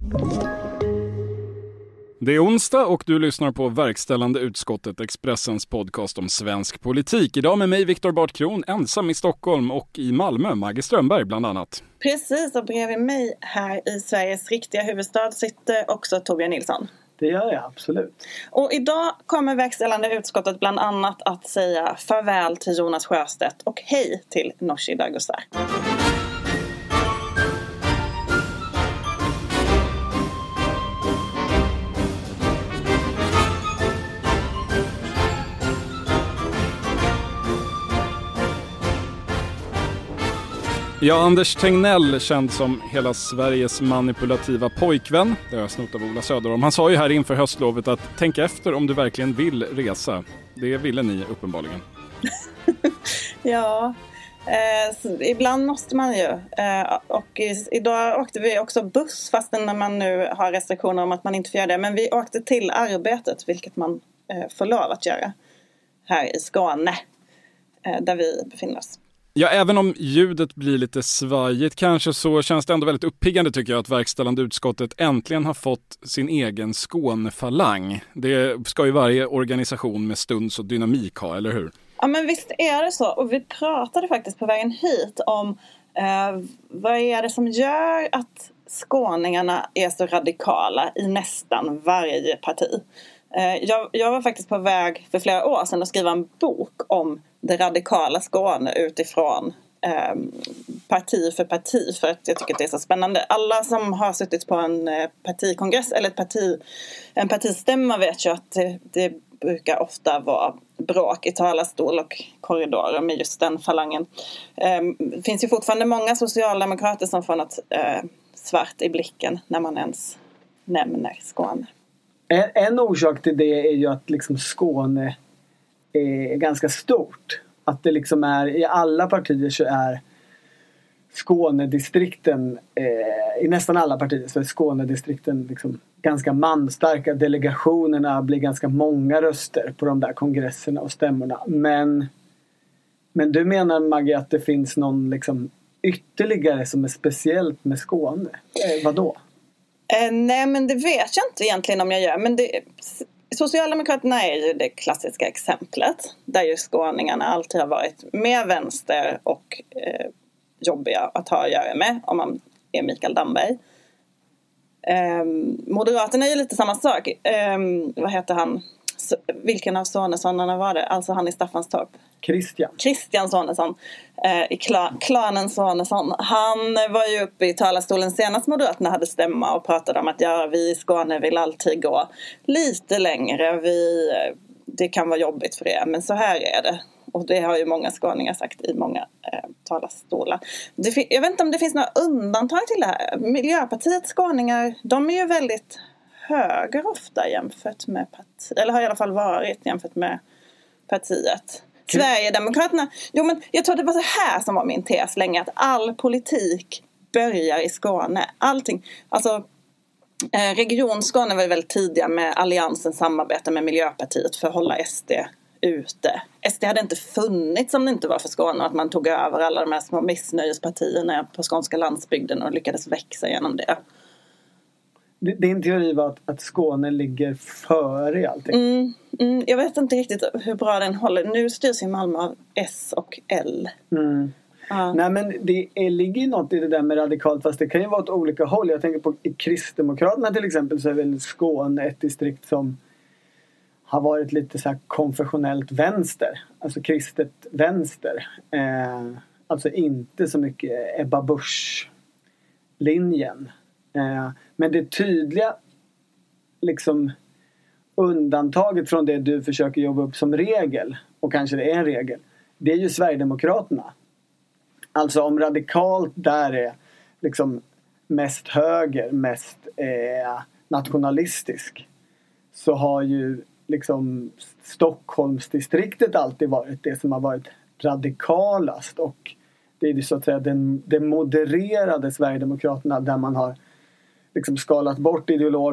Det är onsdag och du lyssnar på Verkställande utskottet, Expressens podcast om svensk politik. Idag med mig Viktor Bartkron, ensam i Stockholm, och i Malmö, Maggie Strömberg bland annat. Precis, och bredvid mig här i Sveriges riktiga huvudstad sitter också Torbjörn Nilsson. Det gör jag, absolut. Och idag kommer Verkställande utskottet bland annat att säga farväl till Jonas Sjöstedt och hej till Nooshi Dadgostar. Ja, Anders Tegnell, känd som hela Sveriges manipulativa pojkvän. Det har jag snott av Ola Söderholm. Han sa ju här inför höstlovet att tänk efter om du verkligen vill resa. Det ville ni uppenbarligen. Ja, ibland måste man ju. Och idag åkte vi också buss, fastän när man nu har restriktioner om att man inte får göra det. Men vi åkte till arbetet, vilket man får lov att göra här i Skåne, där vi befinner oss. Ja, även om ljudet blir lite svajigt kanske, så känns det ändå väldigt uppiggande tycker jag att Verkställande utskottet äntligen har fått sin egen Skånefalang. Det ska ju varje organisation med stuns och dynamik ha, eller hur? Ja, men visst är det så. Och vi pratade faktiskt på vägen hit om vad är det som gör att skåningarna är så radikala i nästan varje parti. Jag var faktiskt på väg för flera år sedan att skriva en bok om det radikala Skåne utifrån parti för parti, för att jag tycker att det är så spännande. Alla som har suttit på en partikongress eller en partistämma vet ju att det brukar ofta vara bråk i talarstol och korridorer med just den falangen. Det finns ju fortfarande många socialdemokrater som får något svart i blicken när man ens nämner Skåne. En orsak till det är ju att liksom Skåne är ganska stort. Att det liksom är, i alla partier så är Skånedistrikten, i nästan alla partier så är Skånedistrikten liksom ganska manstarka. Delegationerna blir ganska många röster på de där kongresserna och stämmorna. Men du menar, Maggie, att det finns någon liksom ytterligare som är speciellt med Skåne? Vadå? Nej, men det vet jag inte egentligen om jag gör. Men Socialdemokraterna är ju det klassiska exemplet. Där ju skåningarna alltid har varit mer vänster och jobbiga att ha att göra med. Om man är Mikael Damberg. Moderaterna är ju lite samma sak. Vad heter han? Vilken av Sonesonnarna var det? Alltså han i Staffanstorp. Christian Sonesson. I klanen Sonesson. Han var ju uppe i talarstolen senast Moderaterna hade stämma och pratade om att vi i Skåne vill alltid gå lite längre. Det kan vara jobbigt för er, men så här är det. Och det har ju många skåningar sagt i många talarstolar. Jag vet inte om det finns några undantag till det här. Miljöpartiets skåningar, de är ju väldigt höger ofta jämfört med partiet. Eller har i alla fall varit jämfört med partiet. Sverigedemokraterna, men jag tror det var så här som var min tes länge, att all politik börjar i Skåne. Allting, alltså Region Skåne var ju väldigt tidiga med alliansens samarbete med Miljöpartiet för att hålla SD ute. SD hade inte funnits om det inte var för Skåne, att man tog över alla de här små missnöjespartierna på skånska landsbygden och lyckades växa genom det. Din teori var att Skåne ligger före i allting. Jag vet inte riktigt hur bra den håller. Nu styrs ju Malmö av S och L. Nej, men det ligger ju något i det där med radikalt, fast det kan ju vara åt olika håll. Jag tänker på i Kristdemokraterna till exempel, så är väl Skåne ett distrikt som har varit lite så här konfessionellt vänster. Alltså kristet vänster. Alltså inte så mycket Ebba Busch-linjen. Men det tydliga liksom undantaget från det du försöker jobba upp som regel, och kanske det är en regel, det är ju Sverigedemokraterna. Alltså om radikalt där är liksom mest höger, mest nationalistisk, så har ju liksom Stockholmsdistriktet alltid varit det som har varit radikalast, och det är ju så att säga den modererade Sverigedemokraterna där man har liksom skalat bort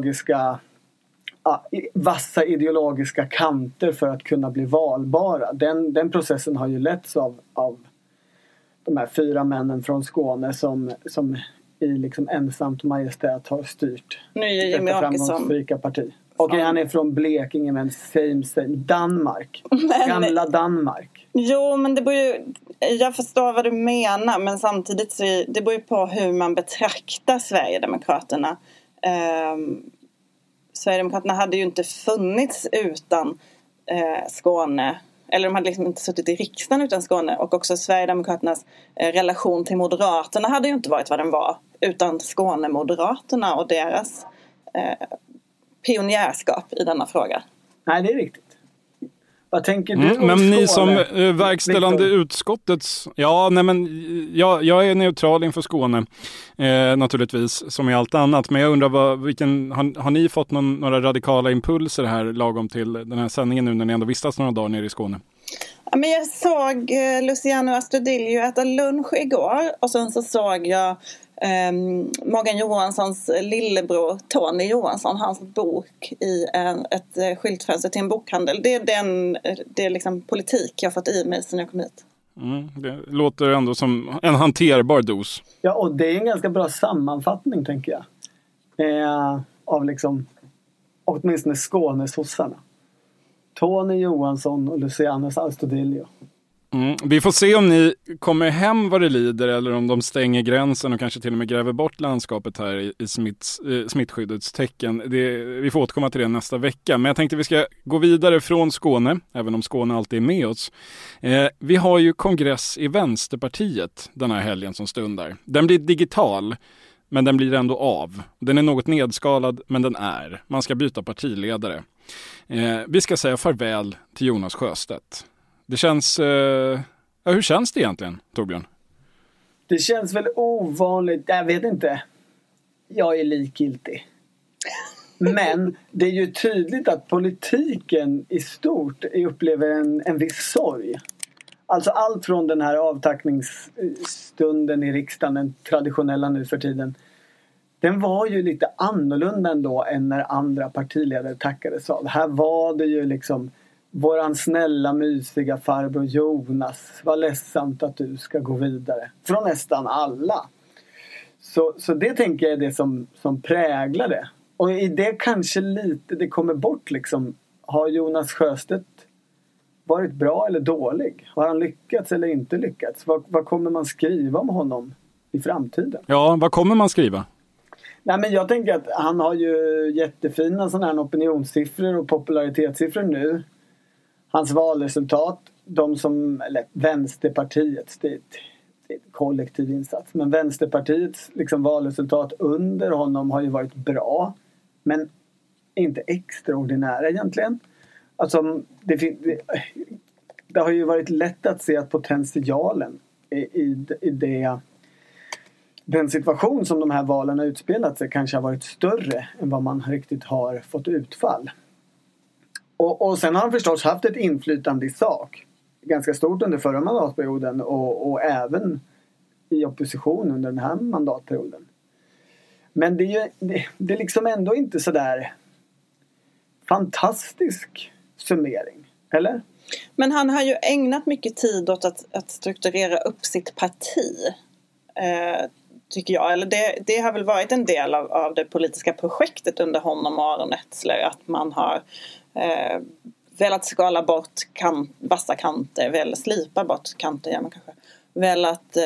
vassa ideologiska kanter för att kunna bli valbara. Den processen har ju letts av de här 4 männen från Skåne som i liksom ensamt majestät har styrt nu är Jimmy detta framgångsrika parti. Okej, han är från Blekinge, men same. Danmark. Gamla Danmark. Jo, men det beror ju, jag förstår vad du menar, men samtidigt så det beror ju på hur man betraktar Sverigedemokraterna. Sverigedemokraterna hade ju inte funnits utan Skåne. Eller de hade liksom inte suttit i riksdagen utan Skåne. Och också Sverigedemokraternas relation till Moderaterna hade ju inte varit vad den var utan Skåne-Moderaterna och deras pionjärskap i denna fråga. Nej, det är riktigt. Vad tänker du om men Skåne? Ni som verkställande utskottets... Ja, nej men jag är neutral inför Skåne naturligtvis, som i allt annat. Men jag undrar, har ni fått några radikala impulser här lagom till den här sändningen nu när ni ändå vistas några dagar nere i Skåne? Ja, men jag såg Luciano Astudillo äta lunch igår och sen så såg jag Morgan Johanssons lillebror Tony Johansson, hans bok i ett skyltfönster till en bokhandel. Det är liksom politik jag har fått i mig sedan jag kom hit. Det låter ändå som en hanterbar dos. Ja, och det är en ganska bra sammanfattning, tänker jag. Av liksom åtminstone Skånesossarna. Tony Johansson och Luciano Astudillo. Vi får se om ni kommer hem vad det lider eller om de stänger gränsen och kanske till och med gräver bort landskapet här i smittskyddets tecken. Vi får återkomma till det nästa vecka. Men jag tänkte vi ska gå vidare från Skåne, även om Skåne alltid är med oss. Vi har ju kongress i Vänsterpartiet den här helgen som stundar. Den blir digital, men den blir ändå av. Den är något nedskalad, men den är. Man ska byta partiledare. Vi ska säga farväl till Jonas Sjöstedt. Det känns... hur känns det egentligen, Torbjörn? Det känns väl ovanligt... Jag vet inte. Jag är likgiltig. Men det är ju tydligt att politiken i stort upplever en viss sorg. Alltså allt från den här avtackningsstunden i riksdagen, den traditionella nu för tiden. Den var ju lite annorlunda ändå än när andra partiledare tackades av. Här var det ju liksom... Våran snälla, mysiga farbror Jonas, vad ledsamt att du ska gå vidare. Från nästan alla. Så det tänker jag är det som präglar det. Och i det kanske lite det kommer bort liksom. Har Jonas Sjöstedt varit bra eller dålig? Har han lyckats eller inte lyckats? Vad kommer man skriva om honom i framtiden? Ja, vad kommer man skriva? Nej, men jag tänker att han har ju jättefina sådana här opinionssiffror och popularitetssiffror nu. Hans valresultat, Vänsterpartiets, det är ett kollektiv insats. Men Vänsterpartiets liksom valresultat under honom har ju varit bra. Men inte extraordinära egentligen. Alltså, det har ju varit lätt att se att potentialen i den situation som de här valen har utspelat sig kanske har varit större än vad man riktigt har fått utfall. Och sen har han förstås haft ett inflytande i sak. Ganska stort under förra mandatperioden och även i opposition under den här mandatperioden. Men det är liksom ändå inte så där fantastisk summering, eller? Men han har ju ägnat mycket tid åt att strukturera upp sitt parti, tycker jag. Eller det har väl varit en del av det politiska projektet under honom och Aron Etzler, att man har velat skala bort vassa kanter, velat slipa bort kanter, ja, man kanske velat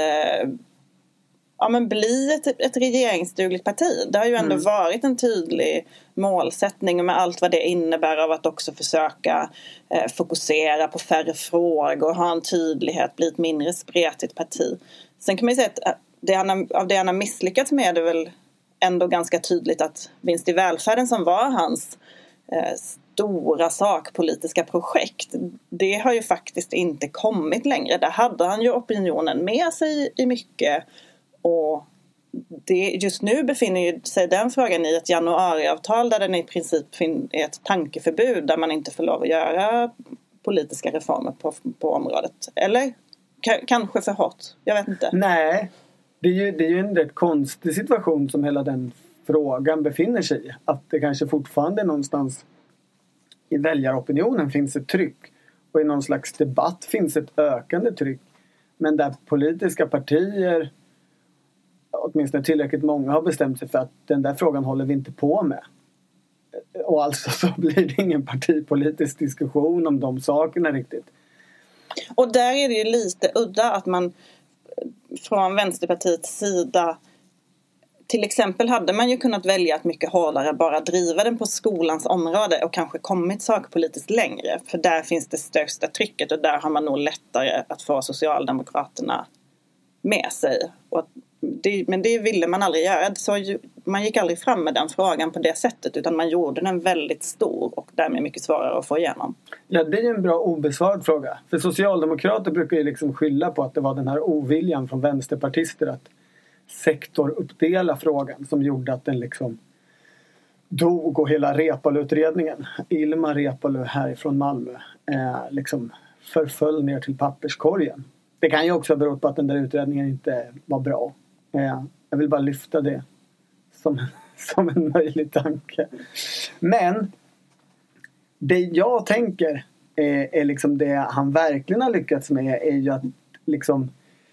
bli ett regeringsdugligt parti. Det har ju ändå varit en tydlig målsättning med allt vad det innebär av att också försöka fokusera på färre frågor, ha en tydlighet, bli ett mindre spretigt parti. Sen kan man ju säga att det han har misslyckats med är väl ändå ganska tydligt att vinst i välfärden, som var hans stora sakpolitiska projekt, det har ju faktiskt inte kommit längre. Där hade han ju opinionen med sig i mycket, och just nu befinner sig den frågan i ett januariavtal där den i princip är ett tankeförbud, där man inte får lov att göra politiska reformer på området. Eller kanske för hårt, jag vet inte. Nej, det är ju en rätt konstig situation som hela den frågan befinner sig i. Att det kanske fortfarande någonstans i väljaropinionen finns ett tryck, och i någon slags debatt finns ett ökande tryck, men där politiska partier åtminstone tillräckligt många har bestämt sig för att den där frågan håller vi inte på med. Och alltså så blir det ingen partipolitisk diskussion om de sakerna riktigt. Och där är det ju lite udda att man från Vänsterpartiets sida, till exempel hade man ju kunnat välja att mycket hårdare bara driva den på skolans område och kanske kommit sakpolitiskt längre. För där finns det största trycket och där har man nog lättare att få Socialdemokraterna med sig. Men det ville man aldrig göra. Så man gick aldrig fram med den frågan på det sättet, utan man gjorde den väldigt stor och därmed mycket svårare att få igenom. Ja, det är ju en bra obesvarad fråga. För socialdemokrater brukar ju liksom skylla på att det var den här oviljan från vänsterpartister att sektoruppdela frågan som gjorde att den liksom dog, och hela Reepalu-utredningen, Ilmar Reepalu härifrån Malmö, liksom förföll ner till papperskorgen. Det kan ju också bero på att den där utredningen inte var bra. Jag vill bara lyfta det som en möjlig tanke. Men det jag tänker är liksom det han verkligen har lyckats med är ju att liksom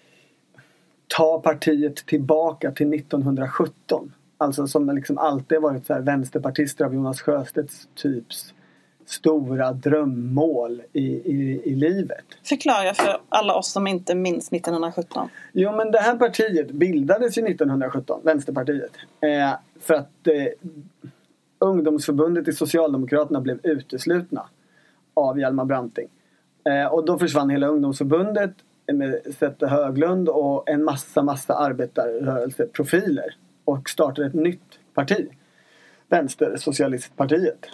ta partiet tillbaka till 1917. Alltså som liksom alltid varit så här vänsterpartister av Jonas Sjöstedts typs stora drömmål i livet. Förklara för alla oss som inte minns 1917. Jo, men det här partiet bildades ju 1917, Vänsterpartiet. För att ungdomsförbundet i Socialdemokraterna blev uteslutna av Hjalmar Branting. Och då försvann hela ungdomsförbundet med Zäta Höglund och en massa arbetarrörelseprofiler och startade ett nytt parti, Vänstersocialistpartiet.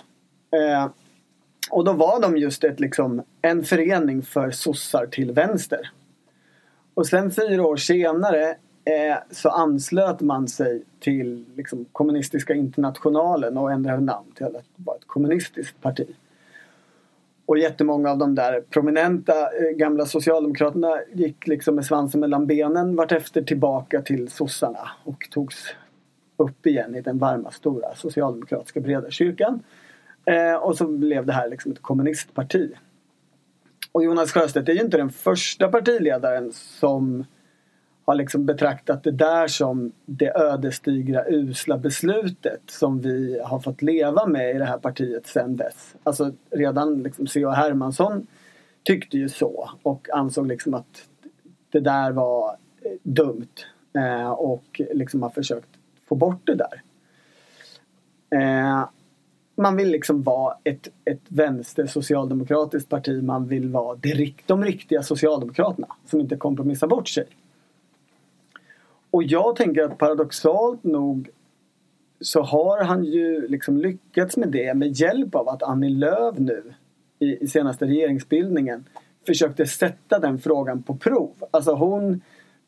Och då var de just en förening för sossar till vänster. Och sen 4 år senare så anslöt man sig till liksom kommunistiska internationalen och ändrade namn till att vara ett kommunistiskt parti. Och jättemånga av de där prominenta gamla socialdemokraterna gick liksom med svansen mellan benen vartefter tillbaka till sossarna och togs upp igen i den varma stora socialdemokratiska breda kyrkan. Och så blev det här liksom ett kommunistparti. Och Jonas Sjöstedt är ju inte den första partiledaren som har liksom betraktat det där som det ödesdigra usla beslutet som vi har fått leva med i det här partiet sedan dess. Alltså redan liksom C.H. Hermansson tyckte ju så och ansåg liksom att det där var dumt och liksom har försökt få bort det där. Man vill liksom vara ett vänster socialdemokratiskt parti. Man vill vara de riktiga socialdemokraterna som inte kompromissar bort sig. Och jag tänker att paradoxalt nog så har han ju liksom lyckats med det med hjälp av att Annie Lööf nu i senaste regeringsbildningen försökte sätta den frågan på prov. Alltså hon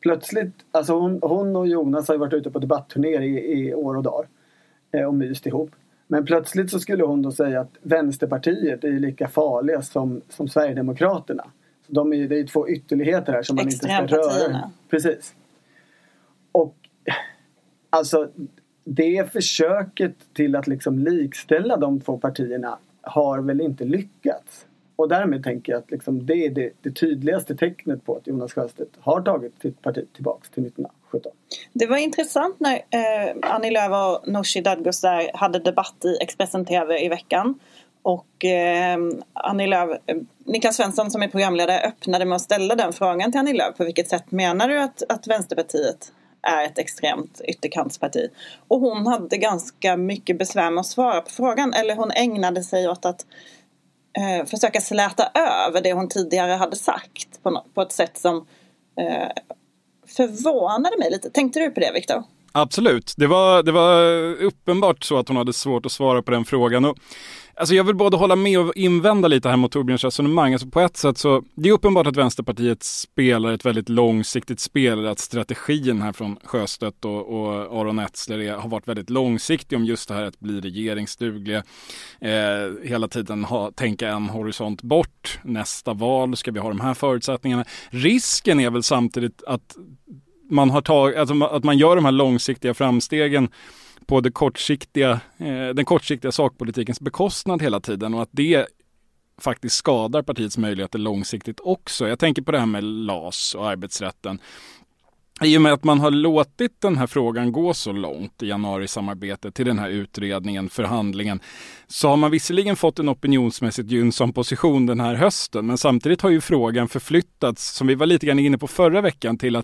och Jonas har ju varit ute på debattturnéer i år och dagar och myst ihop. Men plötsligt så skulle hon då säga att Vänsterpartiet är lika farliga som Sverigedemokraterna. Så det är ju 2 ytterligheter här som man inte ska röra. Precis. Och alltså det försöket till att liksom likställa de 2 partierna har väl inte lyckats. Och därmed tänker jag att liksom det är det tydligaste tecknet på att Jonas Sjöstedt har tagit sitt parti tillbaka till 1917. Det var intressant när Annie Lööf och Nooshi Dadgostar hade debatt i Expressen TV i veckan. Och Annie Lööf, Niklas Svensson som är programledare öppnade med att ställa den frågan till Annie Lööf. På vilket sätt menar du att Vänsterpartiet är ett extremt ytterkantsparti? Och hon hade ganska mycket besvär med att svara på frågan. Eller hon ägnade sig åt att försöka släta över det hon tidigare hade sagt på ett sätt som förvånade mig lite. Tänkte du på det, Viktor? Absolut. Det var uppenbart så att hon hade svårt att svara på den frågan. Och, alltså jag vill både hålla med och invända lite här mot Torbjörns resonemang. Alltså på ett sätt så det är uppenbart att Vänsterpartiet spelar ett väldigt långsiktigt spel. Att strategin här från Sjöstedt och Aron Etzler har varit väldigt långsiktig om just det här att bli regeringsdugliga. Hela tiden tänka en horisont bort. Nästa val ska vi ha de här förutsättningarna. Risken är väl samtidigt att man att man gör de här långsiktiga framstegen på den kortsiktiga sakpolitikens bekostnad hela tiden och att det faktiskt skadar partiets möjligheter långsiktigt också. Jag tänker på det här med LAS och arbetsrätten. I och med att man har låtit den här frågan gå så långt i januarisamarbetet till den här utredningen, förhandlingen, så har man visserligen fått en opinionsmässigt gynnsam position den här hösten, men samtidigt har ju frågan förflyttats, som vi var lite grann inne på förra veckan, till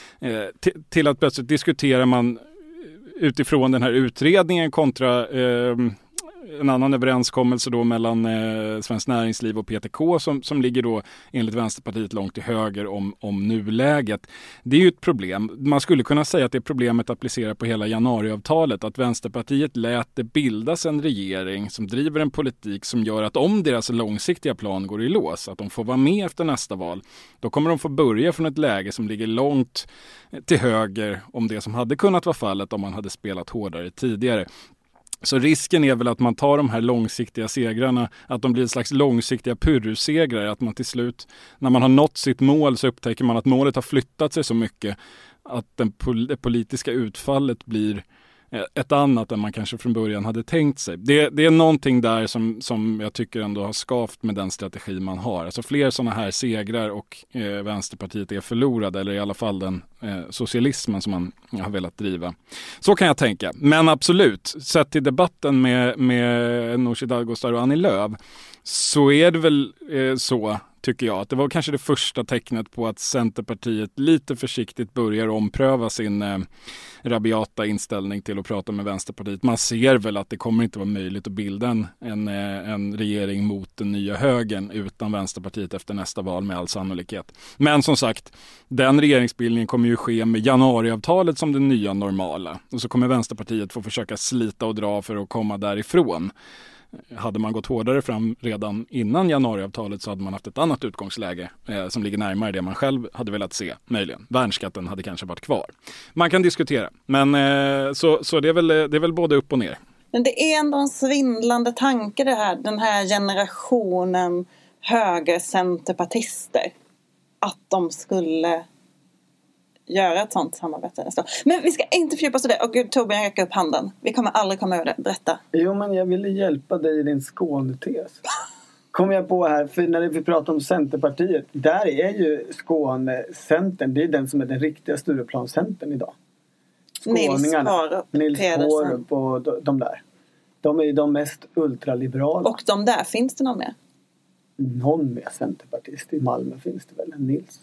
att plötsligt diskuterar man utifrån den här utredningen kontra en annan överenskommelse då mellan Svenskt Näringsliv och PTK som ligger då enligt Vänsterpartiet långt till höger om nuläget. Det är ju ett problem. Man skulle kunna säga att det är problemet applicerar på hela januariavtalet, att Vänsterpartiet lät det bildas en regering som driver en politik som gör att om deras långsiktiga plan går i lås, att de får vara med efter nästa val, då kommer de få börja från ett läge som ligger långt till höger om det som hade kunnat vara fallet om man hade spelat hårdare tidigare. Så risken är väl att man tar de här långsiktiga segrarna, att de blir en slags långsiktiga pyrrussegrar, att man till slut, när man har nått sitt mål, så upptäcker man att målet har flyttat sig så mycket att det politiska utfallet blir ett annat än man kanske från början hade tänkt sig. Det är någonting där som jag tycker ändå har skavt med den strategi man har. Alltså fler sådana här segrar och Vänsterpartiet är förlorade, eller i alla fall den socialismen som man har velat driva. Så kan jag tänka. Men absolut, sett till debatten med Nooshi Dadgostar och Annie Lööf, så är det väl så, tycker jag, att det var kanske det första tecknet på att Centerpartiet lite försiktigt börjar ompröva sin rabiata inställning till att prata med Vänsterpartiet. Man ser väl att det kommer inte vara möjligt att bilda en regering mot den nya högern utan Vänsterpartiet efter nästa val med all sannolikhet. Men som sagt, den regeringsbildningen kommer ju ske med januariavtalet som det nya normala. Och så kommer Vänsterpartiet få försöka slita och dra för att komma därifrån. Hade man gått hårdare fram redan innan januariavtalet så hade man haft ett annat utgångsläge som ligger närmare det man själv hade velat se, möjligen. Värnskatten hade kanske varit kvar. Man kan diskutera, men så det är väl både upp och ner. Men det är ändå en svindlande tanke det här, den här generationen högercenterpartister, att de skulle göra ett sånt samarbete. Men vi ska inte fördjupa oss i det. Och gud, Torbjörn räcker upp handen. Vi kommer aldrig komma över det. Berätta. Jo, men jag ville hjälpa dig i din Skånetes. Kom jag på här, för när vi pratar om Centerpartiet, där är ju Skånecentern, det är den som är den riktiga Stureplanscentern idag. Skåningarna. Nils Pårup och de där. De är ju de mest ultraliberala. Och de där, finns det någon mer? Någon mer centerpartist i Malmö finns det väl, en Nils.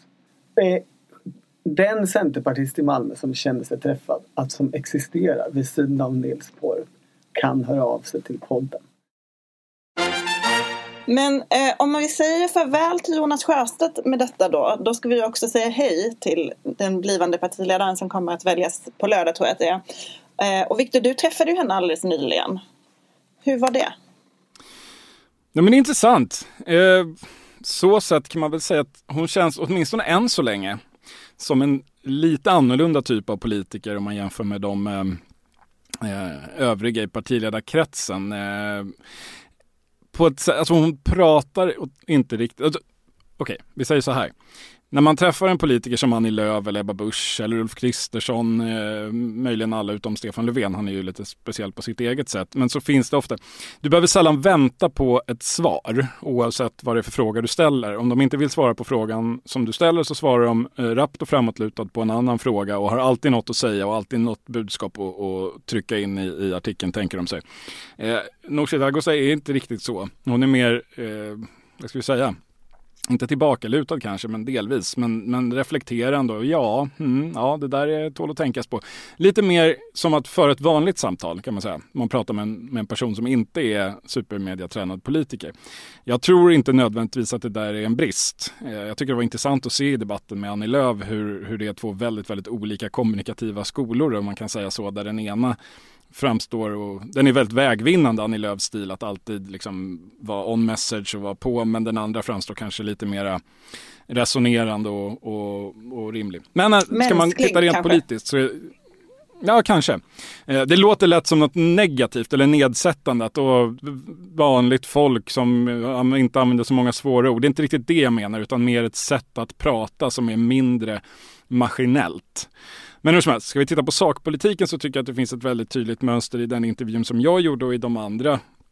Den centerpartist i Malmö som kände sig träffad, att som existerar vid sidan av Nils Pårup, kan höra av sig till podden. Men om man vill säga farväl till Jonas Sjöstedt med detta då ska vi också säga hej till den blivande partiledaren som kommer att väljas på lördag, tror jag att det är. Och Victor, du träffade ju henne alldeles nyligen. Hur var det? Nej, men det är intressant. Så sätt kan man väl säga att hon känns, åtminstone än så länge, som en lite annorlunda typ av politiker om man jämför med de övriga i partiledarkretsen. På ett sätt, alltså hon pratar inte riktigt... Alltså, okej, vi säger så här. När man träffar en politiker som Annie Lööf eller Ebba Busch eller Ulf Kristersson, möjligen alla utom Stefan Löfven, han är ju lite speciell på sitt eget sätt, men så finns det ofta, du behöver sällan vänta på ett svar oavsett vad det är för fråga du ställer. Om de inte vill svara på frågan som du ställer så svarar de rappt och framåtlutad på en annan fråga och har alltid något att säga och alltid något budskap att trycka in i artikeln, tänker de sig. Nooshi Dadgostar är inte riktigt så. Hon är mer, vad ska vi säga, inte tillbakalutad kanske, men delvis. Men reflekterande och ja, det där är tål att tänkas på. Lite mer som att föra ett vanligt samtal, kan man säga. Man pratar med en person som inte är supermediatränad politiker. Jag tror inte nödvändigtvis att det där är en brist. Jag tycker det var intressant att se i debatten med Annie Lööf hur det är två väldigt, väldigt olika kommunikativa skolor, om man kan säga så, där den ena framstår, och den är väldigt vägvinnande, Annie Lööfs stil, att alltid liksom vara on message och vara på, men den andra framstår kanske lite mer resonerande och rimlig. Men ska man titta rent kanske politiskt så ja, kanske. Det låter lätt som något negativt eller nedsättande, att då vanligt folk som inte använder så många svåra ord. Det är inte riktigt det jag menar, utan mer ett sätt att prata som är mindre maskinellt. Men hur som helst, ska vi titta på sakpolitiken så tycker jag att det finns ett väldigt tydligt mönster i den intervjun som jag gjorde och i de andra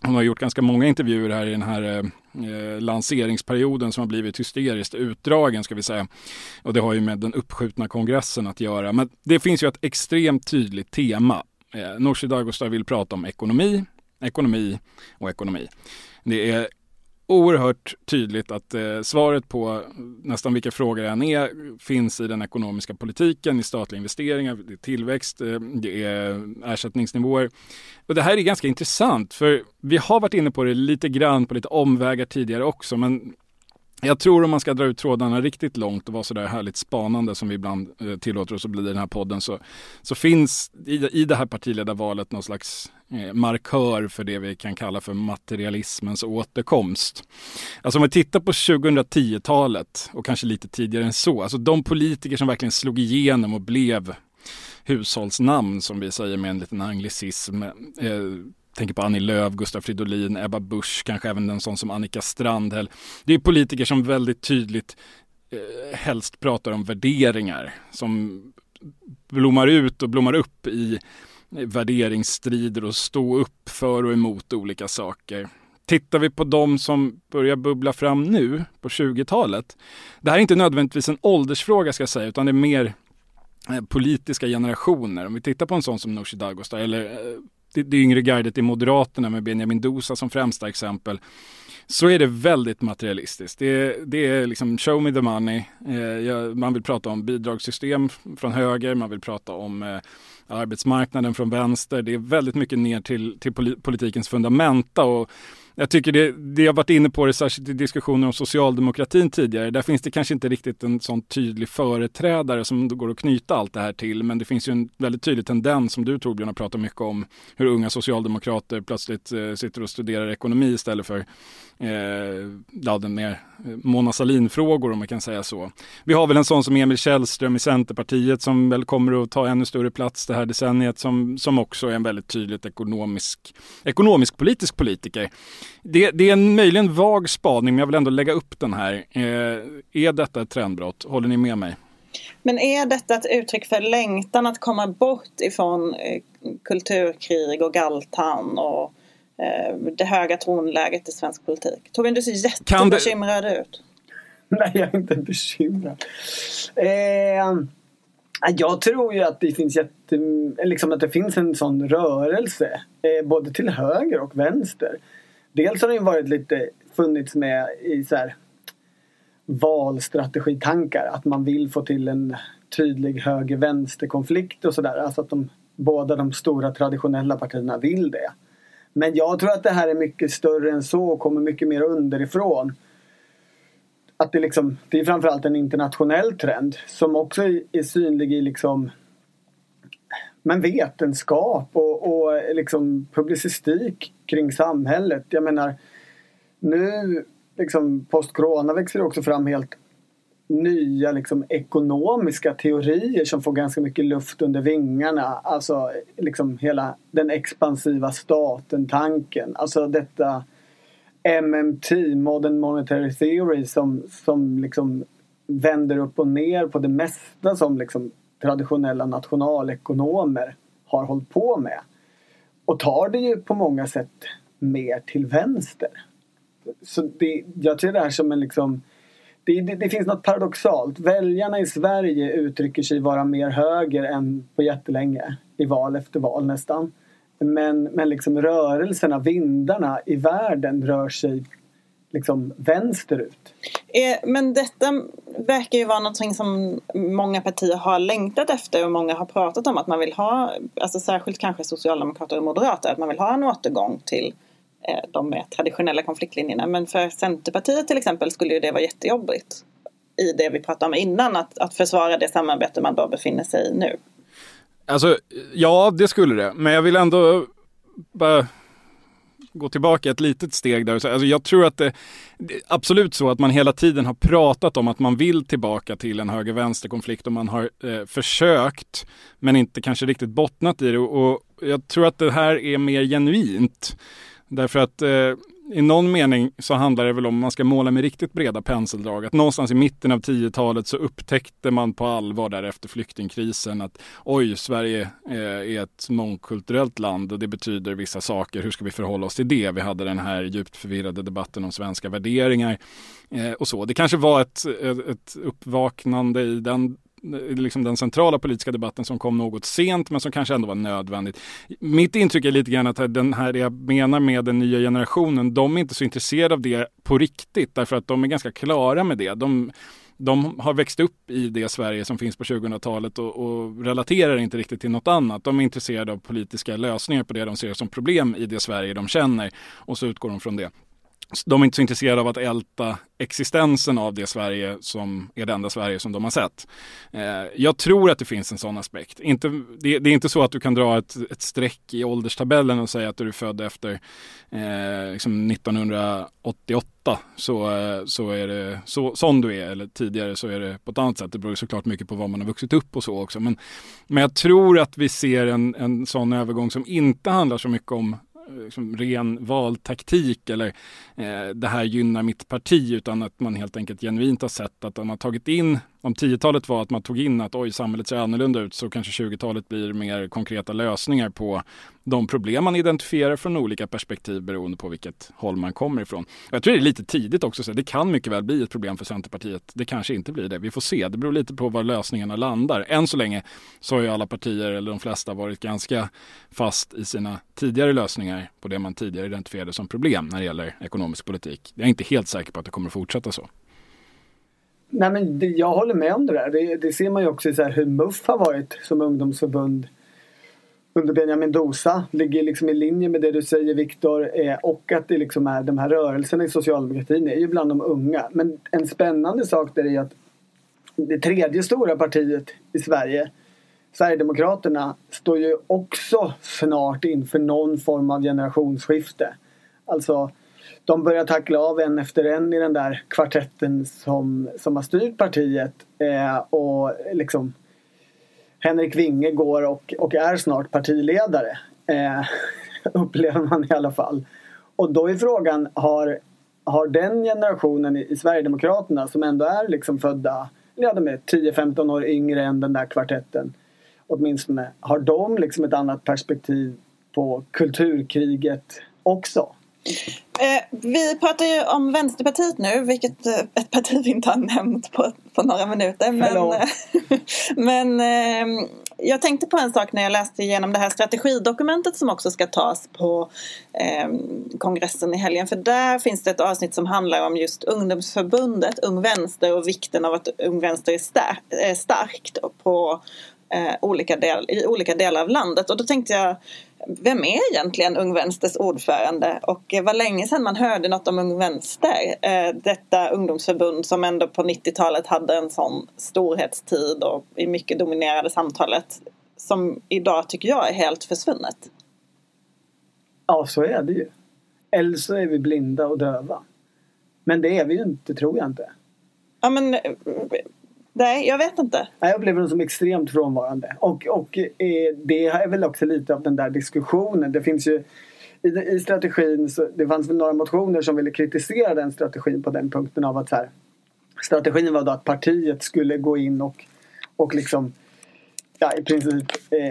hon har gjort ganska många intervjuer här i den här lanseringsperioden som har blivit hysteriskt utdragen, ska vi säga. Och det har ju med den uppskjutna kongressen att göra. Men det finns ju ett extremt tydligt tema. Nooshi Dadgostar vill prata om ekonomi, ekonomi och ekonomi. Det är oerhört tydligt att svaret på nästan vilka frågor det än är finns i den ekonomiska politiken, i statliga investeringar, det är tillväxt, det är ersättningsnivåer. Och det här är ganska intressant, för vi har varit inne på det lite grann på lite omvägar tidigare också, men jag tror om man ska dra ut trådarna riktigt långt och vara så där härligt spanande som vi ibland tillåter oss att bli i den här podden, så finns i det här partiledarvalet någon slags markör för det vi kan kalla för materialismens återkomst. Alltså om vi tittar på 2010-talet och kanske lite tidigare än så, alltså de politiker som verkligen slog igenom och blev hushållsnamn, som vi säger med en liten anglicism, tänker på Annie Lööf, Gustaf Fridolin, Ebba Busch, kanske även en sån som Annika Strandhäll. Det är politiker som väldigt tydligt helst pratar om värderingar, som blommar ut och blommar upp i värderingsstrider och stå upp för och emot olika saker. Tittar vi på de som börjar bubbla fram nu på 20-talet, det här är inte nödvändigtvis en åldersfråga, ska jag säga, utan det är mer politiska generationer. Om vi tittar på en sån som Nooshi Dadgostar eller det yngre gardet i Moderaterna med Benjamin Dousa som främsta exempel, så är det väldigt materialistiskt. Det är liksom show me the money. Man vill prata om bidragssystem från höger, man vill prata om arbetsmarknaden från vänster. Det är väldigt mycket ner till politikens fundamenta, och jag tycker det har varit inne på det särskilt i diskussioner om socialdemokratin tidigare. Där finns det kanske inte riktigt en sån tydlig företrädare som går att knyta allt det här till. Men det finns ju en väldigt tydlig tendens, som du, Torbjörn, har pratat mycket om, hur unga socialdemokrater plötsligt sitter och studerar ekonomi istället för den mer Mona Sahlin-frågor, om man kan säga så. Vi har väl en sån som Emil Källström i Centerpartiet som väl kommer att ta ännu större plats det här decenniet, som också är en väldigt tydligt ekonomisk-politisk politiker. Det är en möjligen vag spaning, men jag vill ändå lägga upp den här. Är detta ett trendbrott? Håller ni med mig? Men är detta ett uttryck för längtan att komma bort ifrån kulturkrig och galtan och det höga tonläget i svensk politik? Torbjörn, du ser jättebekymrad ut. Nej, jag är inte bekymrad. Jag tror ju att det finns att det finns en sån rörelse både till höger och vänster. Dels har det ju varit funnits med i så här valstrategitankar, att man vill få till en tydlig höger-vänster-konflikt och sådär. Alltså att båda de stora traditionella partierna vill det. Men jag tror att det här är mycket större än så och kommer mycket mer underifrån. Att det är framförallt en internationell trend som också är synlig i vetenskap och publicistik kring samhället. Jag menar, nu post-corona växer det också fram helt nya ekonomiska teorier som får ganska mycket luft under vingarna. Alltså hela den expansiva staten-tanken. Alltså detta MMT, Modern Monetary Theory, som vänder upp och ner på det mesta som traditionella nationalekonomer har hållit på med. Och tar det ju på många sätt mer till vänster. Så jag tror det här som en det finns något paradoxalt. Väljarna i Sverige uttrycker sig vara mer höger än på jättelänge. I val efter val nästan. Men rörelserna, vindarna i världen rör sig vänsterut. Men detta verkar ju vara någonting som många partier har längtat efter och många har pratat om, att man vill ha, alltså särskilt kanske socialdemokrater och moderater, att man vill ha en återgång till de mer traditionella konfliktlinjerna. Men för Centerpartiet till exempel skulle ju det vara jättejobbigt i det vi pratade om innan, att försvara det samarbete man då befinner sig i nu. Alltså, ja, det skulle det. Men jag vill ändå bara gå tillbaka ett litet steg där. Alltså, jag tror att det är absolut så att man hela tiden har pratat om att man vill tillbaka till en höger-vänster-konflikt, och man har försökt men inte kanske riktigt bottnat i det. Och jag tror att det här är mer genuint. Därför att i någon mening så handlar det väl om man ska måla med riktigt breda penseldrag. Att någonstans i mitten av 10-talet så upptäckte man på allvar där efter flyktingkrisen att Sverige är ett mångkulturellt land och det betyder vissa saker. Hur ska vi förhålla oss till det? Vi hade den här djupt förvirrade debatten om svenska värderingar och så. Det kanske var ett uppvaknande i den centrala politiska debatten som kom något sent men som kanske ändå var nödvändigt. Mitt intryck är lite grann att den här, jag menar med den nya generationen, de är inte så intresserade av det på riktigt därför att de är ganska klara med det. De har växt upp i det Sverige som finns på 2000-talet och relaterar inte riktigt till något annat. De är intresserade av politiska lösningar på det de ser som problem i det Sverige de känner och så utgår de från det. De är inte så intresserade av att älta existensen av det Sverige som är det enda Sverige som de har sett. Jag tror att det finns en sån aspekt. Det är inte så att du kan dra ett streck i ålderstabellen och säga att du är född efter 1988 så är det så som du är, eller tidigare så är det på ett annat sätt. Det beror såklart mycket på vad man har vuxit upp och så också. Men jag tror att vi ser en sån övergång som inte handlar så mycket om ren valtaktik eller det här gynnar mitt parti, utan att man helt enkelt genuint har sett att man har tagit in, om 10-talet var att man tog in att samhället ser annorlunda ut, så kanske 20-talet blir mer konkreta lösningar på de problem man identifierar från olika perspektiv beroende på vilket håll man kommer ifrån. Jag tror det är lite tidigt också, så det kan mycket väl bli ett problem för Centerpartiet. Det kanske inte blir det. Vi får se. Det beror lite på var lösningarna landar. Än så länge så har ju alla partier, eller de flesta, varit ganska fast i sina tidigare lösningar på det man tidigare identifierade som problem när det gäller ekonomisk politik. Jag är inte helt säker på att det kommer att fortsätta så. Nej, men jag håller med om det där. Det ser man ju också i så här hur MUF har varit som ungdomsförbund under Benjamin Dosa. Ligger liksom i linje med det du säger, Viktor, och att det liksom är de här rörelserna i socialdemokratin är ju bland de unga. Men en spännande sak där är att det tredje stora partiet i Sverige, Sverigedemokraterna, står ju också snart inför någon form av generationsskifte. Alltså de börjar tackla av en efter en i den där kvartetten som har styrt partiet. Och liksom Henrik Winge går och är snart partiledare. Upplever man i alla fall. Och då är frågan, har den generationen i Sverigedemokraterna som ändå är liksom födda, ja, de är 10-15 år yngre än den där kvartetten åtminstone, har de liksom ett annat perspektiv på kulturkriget också? Vi pratar ju om Vänsterpartiet nu, vilket ett parti vi inte har nämnt på några minuter. Men jag tänkte på en sak när jag läste igenom det här strategidokumentet som också ska tas på kongressen i helgen. För där finns det ett avsnitt som handlar om just ungdomsförbundet, Ung Vänster, och vikten av att Ung Vänster är starkt på i olika delar av landet. Och då tänkte jag, vem är egentligen Ung Vänsters ordförande? Och var länge sedan man hörde något om Ung Vänster. Detta ungdomsförbund som ändå på 90-talet hade en sån storhetstid och i mycket dominerade samtalet, som idag tycker jag är helt försvunnet. Ja, så är det ju. Eller så är vi blinda och döva. Men det är vi ju inte, tror jag inte. Ja, men nej, jag vet inte. Jag upplever dem som extremt frånvarande. Och det är väl också lite av den där diskussionen. Det finns ju i strategin, så det fanns väl några motioner som ville kritisera den strategin på den punkten av att så här, strategin var då att partiet skulle gå in och liksom, ja, i princip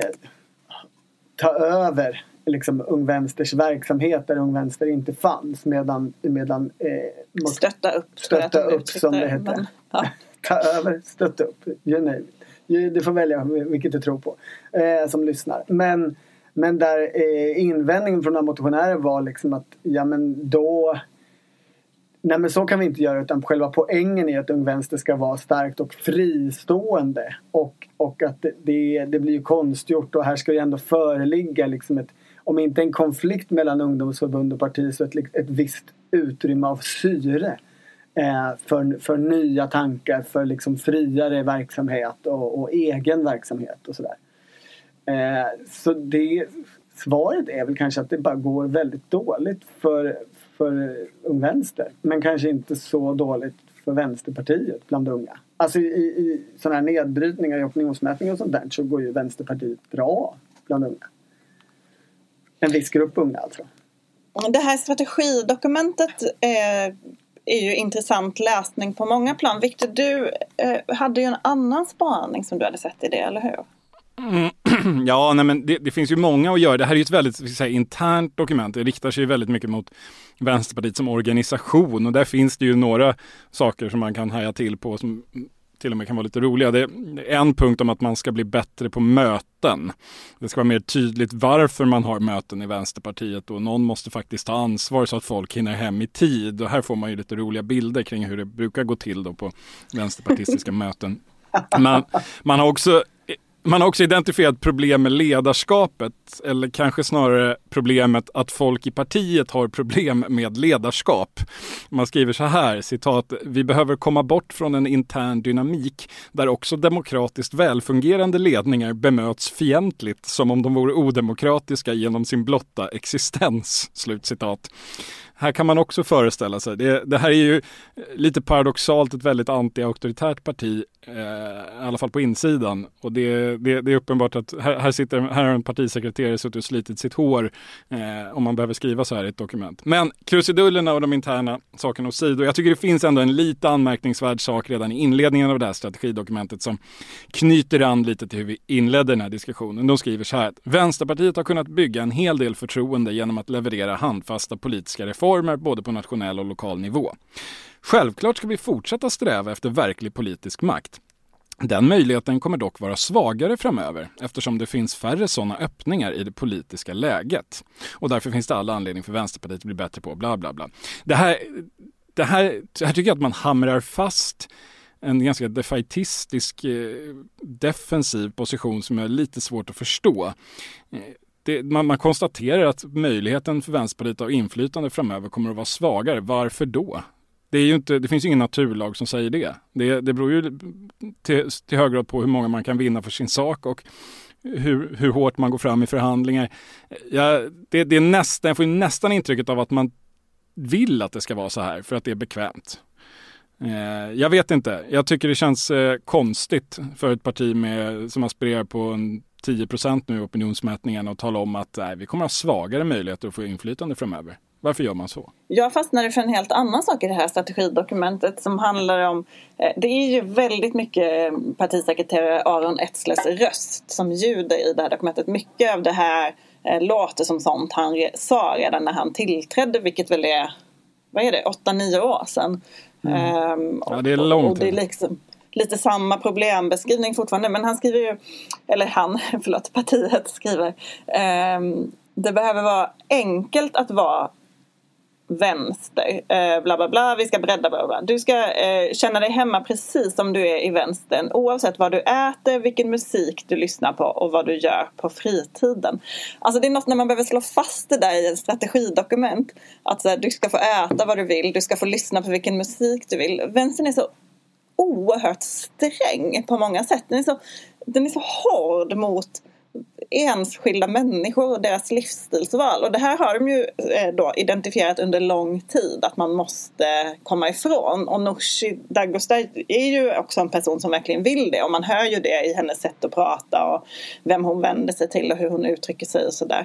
ta över liksom Ung Vänsters verksamhet där Ung Vänster inte fanns, medan stötta upp som det heter. Men, ja. Ta över, stötta upp. Du får välja vilket du tror på som lyssnar. Men där invändningen från motionärer var liksom att ja, men då, nej, men så kan vi inte göra, utan själva poängen är att Ung Vänster ska vara starkt och fristående, och att det blir ju konstgjort, och här ska ju ändå föreligga liksom om inte en konflikt mellan ungdomsförbund och parti, så ett visst utrymme av syre för nya tankar, för liksom friare verksamhet och egen verksamhet och sådär. Så svaret är väl kanske att det bara går väldigt dåligt för Ung Vänster, men kanske inte så dåligt för Vänsterpartiet bland unga. Alltså i sådana här nedbrytningar i opinionsmätningar och sånt där, så går ju Vänsterpartiet bra bland unga. En viss grupp unga alltså. det här strategidokumentet är ju intressant läsning på många plan. Victor, du hade ju en annan spaning som du hade sett i det, eller hur? Ja, nej, men det finns ju många att göra. Det här är ju ett väldigt internt dokument. Det riktar sig väldigt mycket mot Vänsterpartiet som organisation. Och där finns det ju några saker som man kan haja till på som till och med kan vara lite roliga. Det är en punkt om att man ska bli bättre på möten. Det ska vara mer tydligt varför man har möten i Vänsterpartiet och någon måste faktiskt ta ansvar så att folk hinner hem i tid. Och här får man ju lite roliga bilder kring hur det brukar gå till då på vänsterpartistiska möten. Man har också identifierat problem med ledarskapet, eller kanske snarare problemet att folk i partiet har problem med ledarskap. Man skriver så här, citat: "Vi behöver komma bort från en intern dynamik där också demokratiskt välfungerande ledningar bemöts fientligt som om de vore odemokratiska genom sin blotta existens." Slutcitat. Här kan man också föreställa sig. Det här är ju lite paradoxalt ett väldigt anti-auktoritärt parti, i alla fall på insidan. Och det är uppenbart att här har en partisekreterare suttit och slitit sitt hår om man behöver skriva så här i ett dokument. Men krusidullerna och de interna sakerna åsido. Jag tycker det finns ändå en lite anmärkningsvärd sak redan i inledningen av det här strategidokumentet som knyter an lite till hur vi inledde den här diskussionen. De skriver så här: "Vänsterpartiet har kunnat bygga en hel del förtroende genom att leverera handfasta politiska reformer både på nationell och lokal nivå. Självklart ska vi fortsätta sträva efter verklig politisk makt. Den möjligheten kommer dock vara svagare framöver eftersom det finns färre sådana öppningar i det politiska läget. Och därför finns det alla anledning för Vänsterpartiet att bli bättre på bla bla bla." Det här tycker jag att man hamrar fast en ganska defaitistisk defensiv position som är lite svårt att förstå. Man konstaterar att möjligheten för Vänsterpartiet att ha inflytande framöver kommer att vara svagare. Varför då? Det finns ingen naturlag som säger det. Det beror ju till hög grad på hur många man kan vinna för sin sak och hur hårt man går fram i förhandlingar. Jag får nästan intrycket av att man vill att det ska vara så här för att det är bekvämt. Jag vet inte. Jag tycker det känns konstigt för ett parti som aspirerar på en 10% nu i opinionsmätningarna och tala om att vi kommer att ha svagare möjligheter att få inflytande framöver. Varför gör man så? Jag fastnade för en helt annan sak i det här strategidokumentet som handlar om, det är ju väldigt mycket partisekreterare Aron Etzlers röst som ljuder i det här dokumentet. Mycket av det här låter som sånt han sa redan när han tillträdde, vilket väl är, 8-9 år sedan. Ja, det är långt. Och det är liksom lite samma problembeskrivning fortfarande, men han skriver ju, partiet skriver, det behöver vara enkelt att vara vänster, bla bla bla, vi ska bredda bla bla. Du ska känna dig hemma precis som du är i vänstern, oavsett vad du äter, vilken musik du lyssnar på och vad du gör på fritiden. Alltså det är något när man behöver slå fast det där i ett strategidokument, att du ska få äta vad du vill, du ska få lyssna på vilken musik du vill. Vänstern är så oerhört sträng på många sätt. Den är så hård mot enskilda människor och deras livsstilsval. Och det här har de ju då identifierat under lång tid att man måste komma ifrån. Och Nooshi Dadgostar är ju också en person som verkligen vill det. Och man hör ju det i hennes sätt att prata och vem hon vänder sig till och hur hon uttrycker sig och sådär.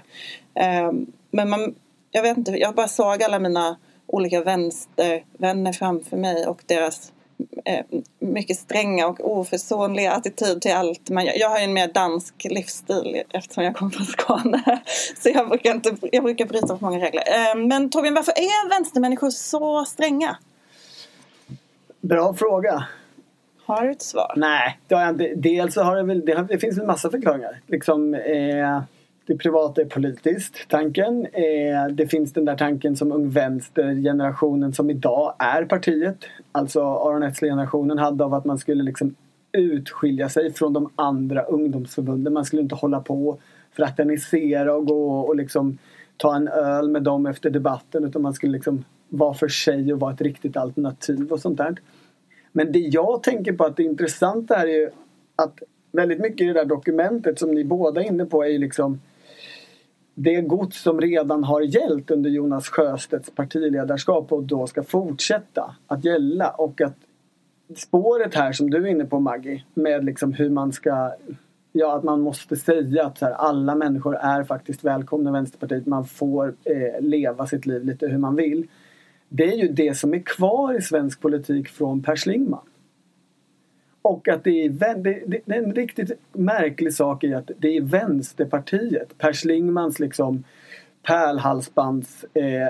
Men jag vet inte, jag bara såg alla mina olika vänstervänner framför mig och deras mycket stränga och oförsonliga attityd till allt. Jag har ju en mer dansk livsstil eftersom jag kommer från Skåne. Så jag brukar bryta på många regler. Men Torbjörn, varför är vänstermänniskor så stränga? Bra fråga. Har du ett svar? Nej, det har jag inte. Dels så har det finns en massa förklaringar. Det privata är politiskt, tanken. Det finns den där tanken som ung vänstergenerationen som idag är partiet. Alltså Aron Etzler-generationen hade av att man skulle liksom utskilja sig från de andra ungdomsförbunden. Man skulle inte hålla på och fraternisera och gå och liksom ta en öl med dem efter debatten. Utan man skulle liksom vara för sig och vara ett riktigt alternativ och sånt där. Men det jag tänker på att det intressanta är ju att väldigt mycket i det där dokumentet som ni båda är inne på är ju liksom det gods som redan har gällt under Jonas Sjöstedts partiledarskap och då ska fortsätta att gälla. Och att spåret här som du är inne på, Maggie, med liksom hur man ska att man måste säga att så här, alla människor är faktiskt välkomna i Vänsterpartiet. Man får leva sitt liv lite hur man vill. Det är ju det som är kvar i svensk politik från Per Schlingmann. Och att det är en riktigt märklig sak i att det är Vänsterpartiet, Per Schlingmanns liksom pärlhalsbands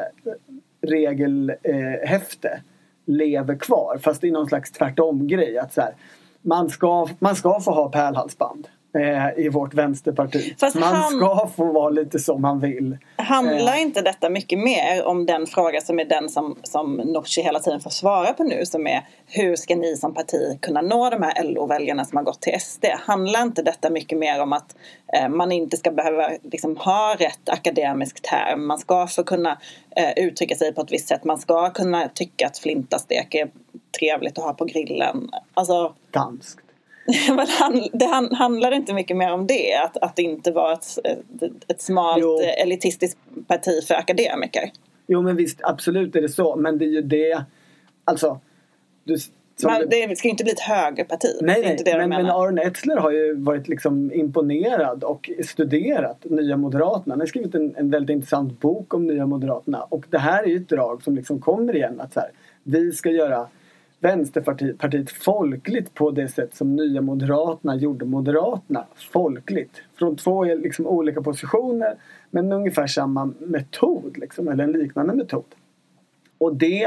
regelhäfte lever kvar. Fast det är någon slags tvärtom-grej. Att så här, man ska få ha pärlhalsband i vårt vänsterparti. Fast man ska få vara lite som man vill. Handlar inte detta mycket mer om den fråga som är den som Nooshi hela tiden får svara på nu, som är hur ska ni som parti kunna nå de här LO-väljarna som har gått till SD? Handlar inte detta mycket mer om att man inte ska behöva liksom ha rätt akademisk term? Man ska få kunna uttrycka sig på ett visst sätt. Man ska kunna tycka att flintastek är trevligt att ha på grillen. Alltså, danskt. Det handlar inte mycket mer om det, att inte vara ett smalt elitistiskt parti för akademiker. Jo, men visst, absolut är det så, men det är ju det, alltså det ska ju inte bli ett högerparti. Nej, men Aron Etzler har ju varit liksom imponerad och studerat Nya Moderaterna. Han har skrivit en väldigt intressant bok om Nya Moderaterna, och det här är ju ett drag som liksom kommer igen, att så här, vi ska göra Vänsterpartiet folkligt på det sätt som Nya Moderaterna gjorde Moderaterna folkligt. Från två liksom olika positioner, men med ungefär samma metod liksom, eller en liknande metod. Och det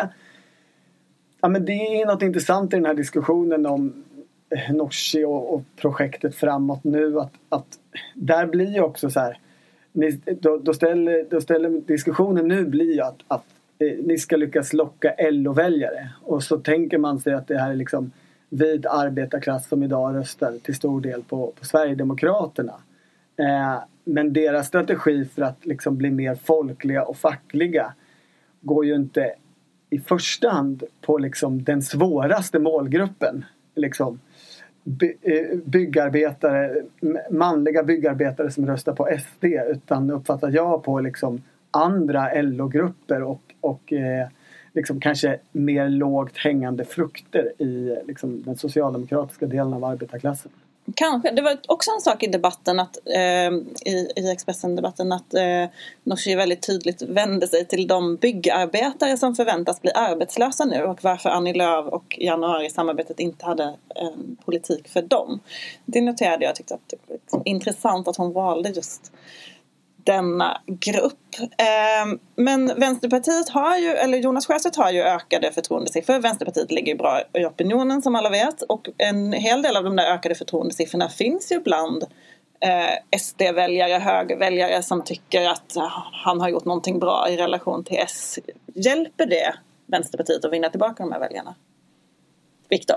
är något intressant i den här diskussionen om Nooshi och projektet framåt nu, att där blir ju också så här, då ställer diskussionen nu blir ju att ni ska lyckas locka LO-väljare. Och så tänker man sig att det här är liksom vid arbetarklass som idag röstar till stor del på Sverigedemokraterna. Men deras strategi för att liksom bli mer folkliga och fackliga går ju inte i första hand på liksom den svåraste målgruppen. Liksom byggarbetare, manliga byggarbetare som röstar på SD, utan uppfattar jag på liksom andra LO-grupper och liksom kanske mer lågt hängande frukter i liksom den socialdemokratiska delen av arbetarklassen. Kanske. Det var också en sak i debatten att i Expressen-debatten att Nooshi väldigt tydligt vände sig till de byggarbetare som förväntas bli arbetslösa nu, och varför Annie Lööf och januari-samarbetet inte hade politik för dem. Det noterade jag, tyckte att det var intressant att hon valde just denna grupp. Men Vänsterpartiet har ju, eller Jonas Sjöstedt har ju ökade förtroendesiffror. Vänsterpartiet ligger ju bra i opinionen, som alla vet. Och en hel del av de där ökade förtroendesiffrorna finns ju bland SD-väljare, högerväljare som tycker att han har gjort någonting bra i relation till S. Hjälper det Vänsterpartiet att vinna tillbaka de här väljarna? Viktor?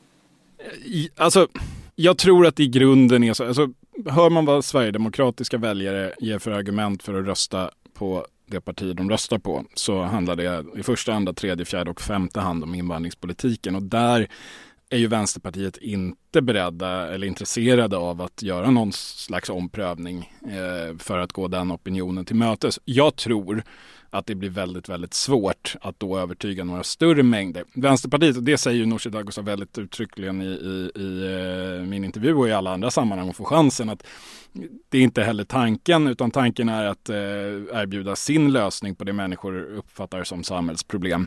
Alltså, jag tror att i grunden är så. Alltså, hör man vad sverigedemokratiska väljare ger för argument för att rösta på det parti de röstar på, så handlar det i första, andra, tredje, fjärde och femte hand om invandringspolitiken. Och där är ju Vänsterpartiet inte beredda eller intresserade av att göra någon slags omprövning för att gå den opinionen till mötes. Jag tror att det blir väldigt, väldigt svårt att då övertyga några större mängder. Vänsterpartiet, och det säger ju Nooshi Dadgostar väldigt uttryckligen i min intervju och i alla andra sammanhang, och får chansen, att det är inte heller tanken, utan tanken är att erbjuda sin lösning på det människor uppfattar som samhällsproblem.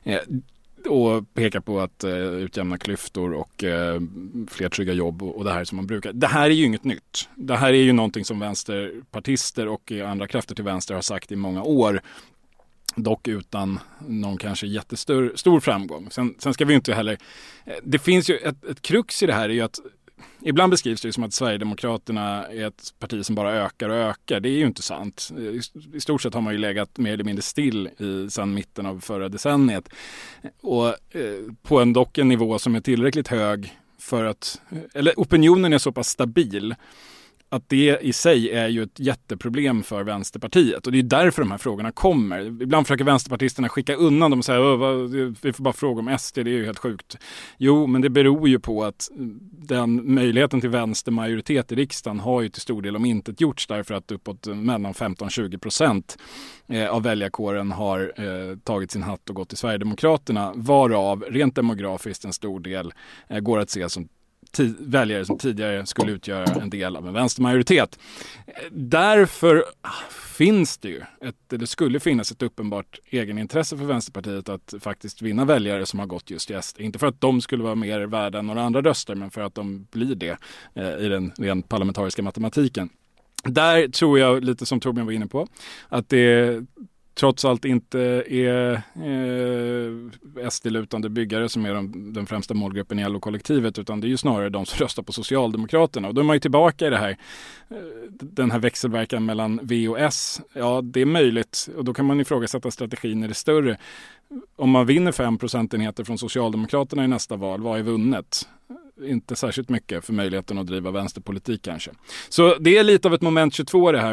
Och peka på att utjämna klyftor och fler trygga jobb och det här som man brukar. Det här är ju inget nytt. Det här är ju någonting som vänsterpartister och andra krafter till vänster har sagt i många år. Dock utan någon kanske jättestor framgång. Sen ska vi inte heller... Det finns ju ett krux i det här, är ju att ibland beskrivs det som att Sverigedemokraterna är ett parti som bara ökar och ökar. Det är ju inte sant. I stort sett har man ju legat mer eller mindre still sedan mitten av förra decenniet. Och på dock en nivå som är tillräckligt hög för att... Eller opinionen är så pass stabil att det i sig är ju ett jätteproblem för Vänsterpartiet. Och det är därför de här frågorna kommer. Ibland försöker vänsterpartisterna skicka undan dem och säga vi får bara fråga om SD, det är ju helt sjukt. Jo, men det beror ju på att den möjligheten till vänstermajoritet i riksdagen har ju till stor del omintetgjorts, därför att uppåt mellan 15-20% av väljarkåren har tagit sin hatt och gått till Sverigedemokraterna, varav rent demografiskt en stor del går att se som väljare som tidigare skulle utgöra en del av en vänstermajoritet. Därför finns det ju det skulle finnas ett uppenbart egenintresse för Vänsterpartiet att faktiskt vinna väljare som har gått just i SD. Inte för att de skulle vara mer värda än några andra röster, men för att de blir det i den rent parlamentariska matematiken. Där tror jag, lite som Torbjörn var inne på, att det trots allt inte är SD-lutande byggare som är den främsta målgruppen i LO-kollektivet, utan det är ju snarare de som röstar på Socialdemokraterna. Och då är man ju tillbaka i det här, den här växelverkan mellan V och S. Ja, det är möjligt, och då kan man ifrågasätta strategin i det större. Om man vinner 5 procentenheter från Socialdemokraterna i nästa val, vad är vunnet? Inte särskilt mycket för möjligheten att driva vänsterpolitik kanske. Så det är lite av ett moment 22 det här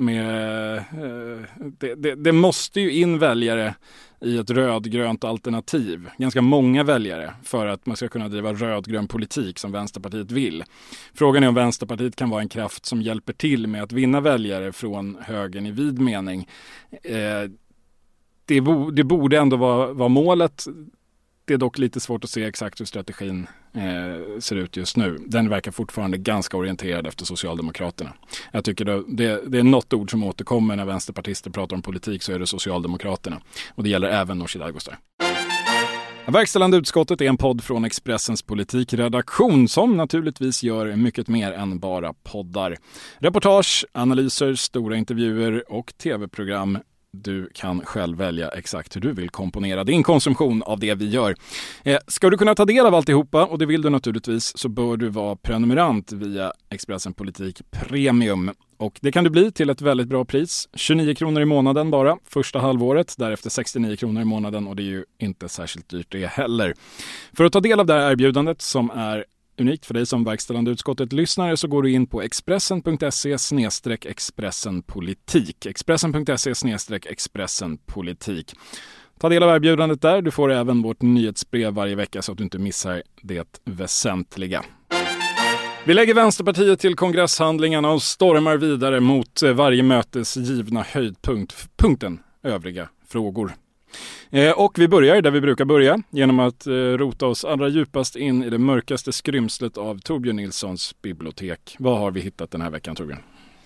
det måste ju in väljare i ett rödgrönt alternativ. Ganska många väljare för att man ska kunna driva rödgrön politik som Vänsterpartiet vill. Frågan är om Vänsterpartiet kan vara en kraft som hjälper till med att vinna väljare från högern i vid mening. Det borde ändå vara målet. Det är dock lite svårt att se exakt hur strategin ser ut just nu. Den verkar fortfarande ganska orienterad efter Socialdemokraterna. Jag tycker det är något ord som återkommer när vänsterpartister pratar om politik, så är det Socialdemokraterna. Och det gäller även Nooshi Dadgostar. Verkställande utskottet är en podd från Expressens politikredaktion som naturligtvis gör mycket mer än bara poddar. Reportage, analyser, stora intervjuer och tv-program. Du kan själv välja exakt hur du vill komponera din konsumtion av det vi gör. Ska du kunna ta del av alltihopa, och det vill du naturligtvis, så bör du vara prenumerant via Expressen Politik Premium. Och det kan du bli till ett väldigt bra pris. 29 kronor i månaden bara, första halvåret. Därefter 69 kronor i månaden, och det är ju inte särskilt dyrt det heller. För att ta del av det här erbjudandet som är unikt för dig som verkställande utskottet lyssnare, så går du in på expressen.se/expressenpolitik. Expressen.se/expressenpolitik. Ta del av erbjudandet där. Du får även vårt nyhetsbrev varje vecka så att du inte missar det väsentliga. Vi lägger Vänsterpartiet till kongresshandlingarna och stormar vidare mot varje mötes givna höjdpunkt. Punkten övriga frågor. Och vi börjar där vi brukar börja, genom att rota oss allra djupast in i det mörkaste skrymslet av Torbjörn Nilssons bibliotek. Vad har vi hittat den här veckan, Torbjörn?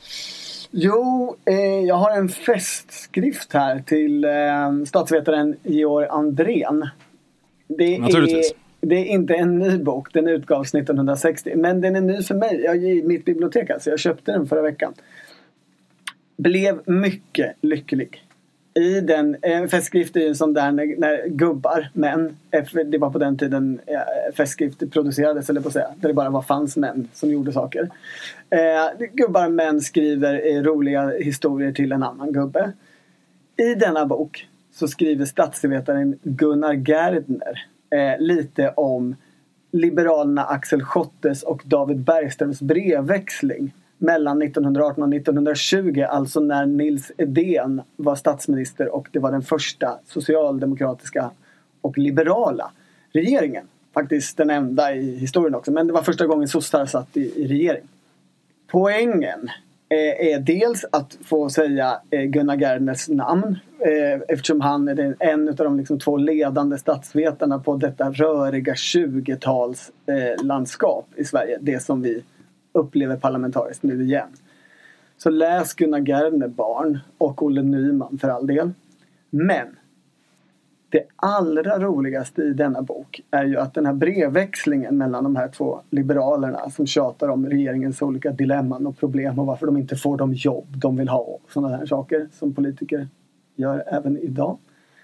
Jo, jag har en festskrift här till statsvetaren Georg Andrén. Naturligtvis. Det är inte en ny bok, den utgavs 1960, men den är ny för mig. Jag är i mitt bibliotek, alltså. Jag köpte den förra veckan. Blev mycket lycklig. I den festskrift är ju som där när gubbar, män, det var på den tiden festskrift producerades, eller på att säga, där det bara fanns män som gjorde saker. Gubbar, män skriver roliga historier till en annan gubbe. I denna bok så skriver statsvetaren Gunnar Gärtner lite om liberalerna Axel Schottes och David Bergströms brevväxling mellan 1918 och 1920, alltså när Nils Edén var statsminister och det var den första socialdemokratiska och liberala regeringen. Faktiskt den enda i historien också, men det var första gången sossar satt i regering. Poängen är dels att få säga Gunnar Gärtners namn, eftersom han är en av de liksom 2 ledande statsvetarna på detta röriga 20-tals landskap i Sverige, det som vi upplever parlamentariskt nu igen. Så läs Gunnar Gärtner barn och Olle Nyman för all del. Men det allra roligaste i denna bok är ju att den här brevväxlingen mellan de här 2 liberalerna som tjatar om regeringens olika dilemman och problem och varför de inte får de jobb de vill ha och sådana här saker som politiker gör även idag.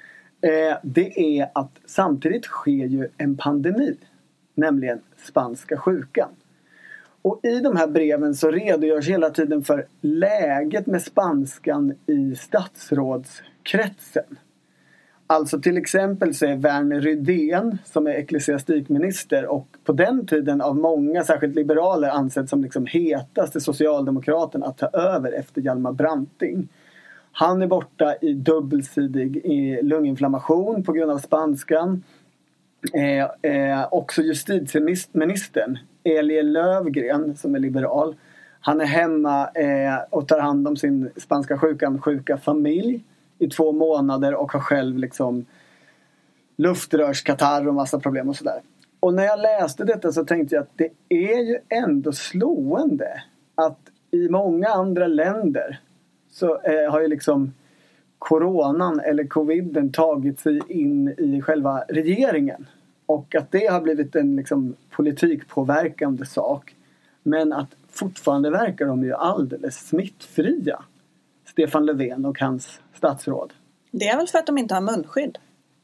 Det är att samtidigt sker ju en pandemi, nämligen spanska sjukan. Och i de här breven så redogörs hela tiden för läget med spanskan i statsrådskretsen. Alltså till exempel så är Werner Rydén, som är ecklesiastikminister och på den tiden av många, särskilt liberaler, ansedd som liksom hetaste socialdemokraten att ta över efter Hjalmar Branting. Han är borta i dubbelsidig lunginflammation på grund av spanskan. Också justitieministern Elie Löfgren, som är liberal, han är hemma och tar hand om sin spanska sjuka familj i 2 månader och har själv liksom luftrörskatarr och massa problem och sådär. Och när jag läste detta så tänkte jag att det är ju ändå slående att i många andra länder så har ju liksom coronan eller coviden tagit sig in i själva regeringen. Och att det har blivit en liksom politikpåverkande sak. Men att fortfarande verkar de ju alldeles smittfria. Stefan Löfven och hans statsråd. Det är väl för att de inte har munskydd.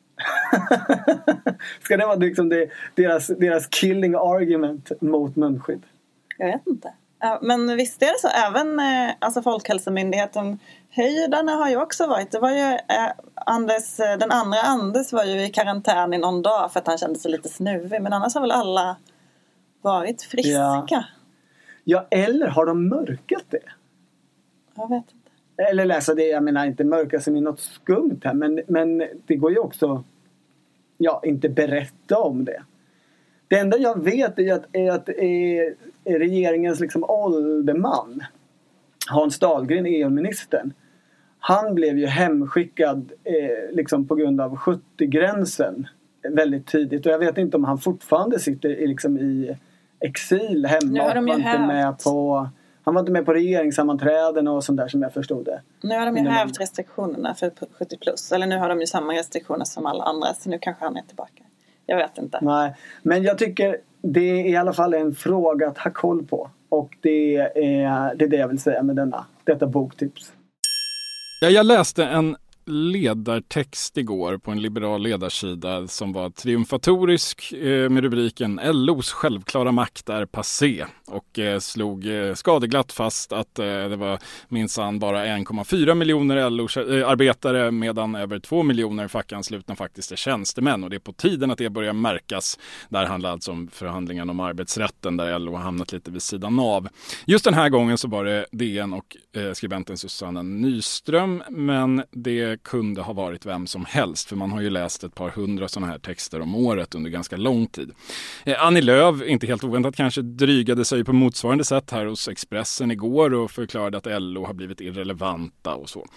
Ska det vara liksom deras killing argument mot munskydd? Jag vet inte. Men visst är det så. Även alltså Folkhälsomyndigheten, höjdarna har ju också varit. Det var ju den andra Anders var ju i karantän i någon dag för att han kände sig lite snuvig. Men annars har väl alla varit friska. Ja, eller har de mörkat det? Jag vet inte. Eller läsa det, jag menar inte mörka som i något skumt här. Men det går ju också inte berätta om det. Det enda jag vet är att regeringens liksom ålderman Hans Dahlgren, EU-ministern, han blev ju hemskickad liksom på grund av 70-gränsen väldigt tidigt. Och jag vet inte om han fortfarande sitter i exil hemma. Han var inte med på regeringssammanträden och sånt där som jag förstod det. Nu har de ju hävt restriktionerna för 70 plus. Eller nu har de ju samma restriktioner som alla andra. Så nu kanske han är tillbaka. Jag vet inte. Nej, men jag tycker det är i alla fall en fråga att ha koll på. Och det är det jag vill säga med detta boktips. Ja, jag läste en ledartext igår på en liberal ledarsida som var triumfatorisk med rubriken LOs självklara makt är passé och slog skadeglatt fast att det var minsann bara 1,4 miljoner LO-arbetare medan över 2 miljoner fackanslutna faktiskt är tjänstemän och det är på tiden att det börjar märkas. Där handlar alltså om förhandlingarna om arbetsrätten där LO har hamnat lite vid sidan av. Just den här gången så var det DN och skribenten Susanna Nyström, men det kunde ha varit vem som helst för man har ju läst ett par hundra sådana här texter om året under ganska lång tid. Annie Lööf, inte helt oväntat kanske, drygade sig på motsvarande sätt här hos Expressen igår och förklarade att LO har blivit irrelevanta och så.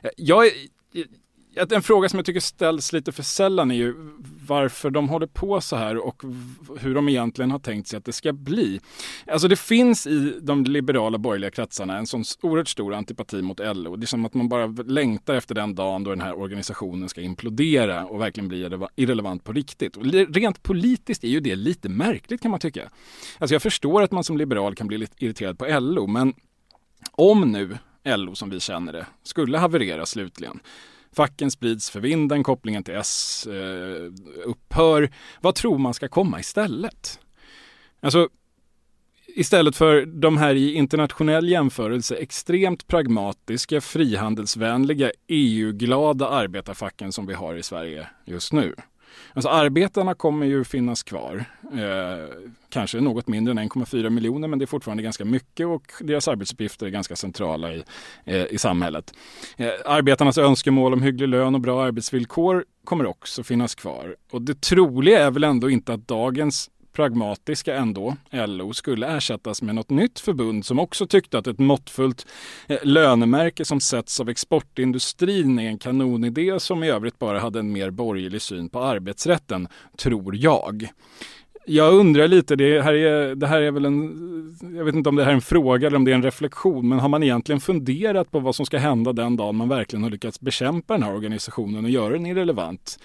En fråga som jag tycker ställs lite för sällan är ju varför de håller på så här och hur de egentligen har tänkt sig att det ska bli. Alltså det finns i de liberala borgerliga kretsarna en sån oerhört stor antipati mot LO. Det är som att man bara längtar efter den dagen då den här organisationen ska implodera och verkligen bli irrelevant på riktigt. Och rent politiskt är ju det lite märkligt kan man tycka. Alltså jag förstår att man som liberal kan bli lite irriterad på LO, men om nu LO som vi känner det skulle haverera slutligen, facken sprids för vinden, kopplingen till S upphör. Vad tror man ska komma istället? Alltså, istället för de här i internationell jämförelse extremt pragmatiska, frihandelsvänliga, EU-glada arbetarfacken som vi har i Sverige just nu. Alltså arbetarna kommer ju finnas kvar. Kanske något mindre än 1,4 miljoner, men det är fortfarande ganska mycket och deras arbetsuppgifter är ganska centrala i samhället. Arbetarnas önskemål om hygglig lön och bra arbetsvillkor kommer också finnas kvar. Och det troliga är väl ändå inte att dagens pragmatiska ändå, LO, skulle ersättas med något nytt förbund som också tyckte att ett måttfullt lönemärke som sätts av exportindustrin är en kanonidé som i övrigt bara hade en mer borgerlig syn på arbetsrätten, tror jag. Jag undrar lite, det här är väl jag vet inte om det här är en fråga eller om det är en reflektion, men har man egentligen funderat på vad som ska hända den dagen man verkligen har lyckats bekämpa den här organisationen och göra den irrelevant?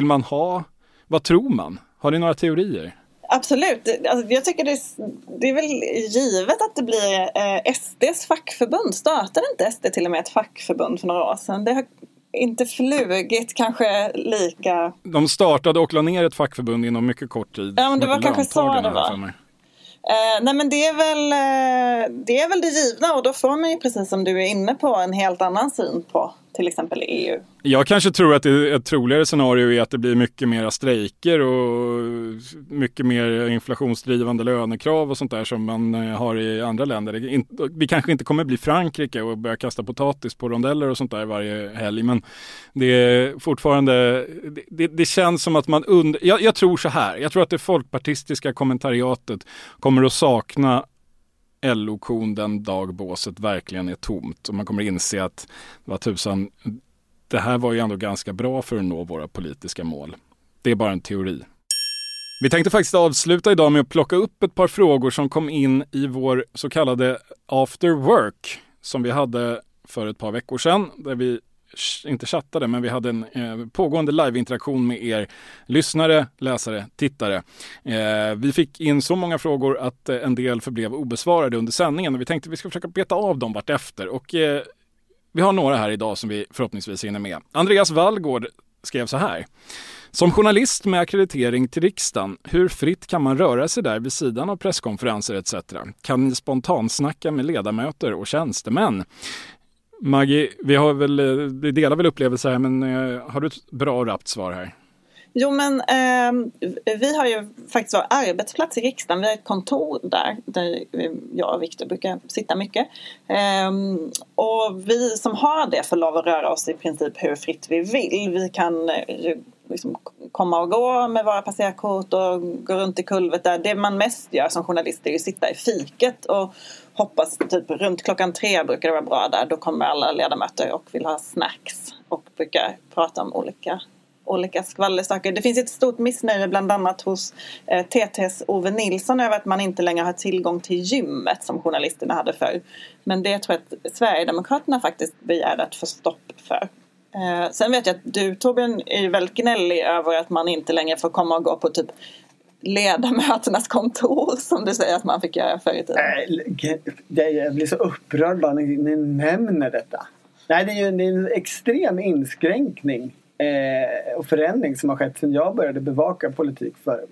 Vad tror man? Har ni några teorier? Absolut. Alltså, jag tycker det är väl givet att det blir SDs fackförbund. Startade inte SD till och med ett fackförbund för några år sedan? Det har inte flugit kanske lika... De startade och la ner ett fackförbund inom mycket kort tid. Ja, men det var kanske så det var. Nej, men det är väl det givna, och då får man ju, precis som du är inne på, en helt annan syn på till exempel EU. Jag kanske tror att ett troligare scenario är att det blir mycket mer strejker och mycket mer inflationsdrivande lönekrav och sånt där som man har i andra länder. Vi kanske inte kommer bli Frankrike och börja kasta potatis på rondeller och sånt där varje helg, men det är fortfarande det känns som att man jag tror så här. Jag tror att det folkpartistiska kommentariatet kommer att sakna LO-kon den dag båset verkligen är tomt, och man kommer inse att det här var ju ändå ganska bra för att nå våra politiska mål. Det är bara en teori. Vi tänkte faktiskt avsluta idag med att plocka upp ett par frågor som kom in i vår så kallade After Work som vi hade för ett par veckor sedan, där vi inte chattade, men vi hade en pågående liveinteraktion med er lyssnare, läsare, tittare. Vi fick in så många frågor att en del förblev obesvarade under sändningen, och vi tänkte att vi ska försöka beta av dem vart efter. Och vi har några här idag som vi förhoppningsvis hinner med. Andreas Wallgård skrev så här: som journalist med akkreditering till riksdagen, hur fritt kan man röra sig där vid sidan av presskonferenser etc? Kan ni spontansnacka med ledamöter och tjänstemän? Maggie, vi delar väl upplevelser här, men har du ett bra och rappt svar här? Jo, men vi har ju faktiskt vår arbetsplats i riksdagen. Vi har ett kontor där jag och Victor brukar sitta mycket. Och vi som har det får lov att röra oss i princip hur fritt vi vill. Vi kan liksom komma och gå med våra passerkort och gå runt i kulvet där. Det man mest gör som journalist är att sitta i fiket och hoppas typ runt 3:00 brukar det vara bra där. Då kommer alla ledamöter och vill ha snacks och brukar prata om olika skvallersaker. Det finns ett stort missnöje bland annat hos TT:s Ove Nilsson över att man inte längre har tillgång till gymmet som journalisterna hade förr. Men det tror jag att Sverigedemokraterna faktiskt begärde att få stopp för. Sen vet jag att du, Torbjörn, är väldigt gnällig över att man inte längre får komma och gå på typ ledamöternas kontor som du säger att man fick göra förr i tiden. Jag blir så upprörd bara när ni nämner detta. Nej, det är ju en extrem inskränkning och förändring som har skett sedan jag började bevaka politik för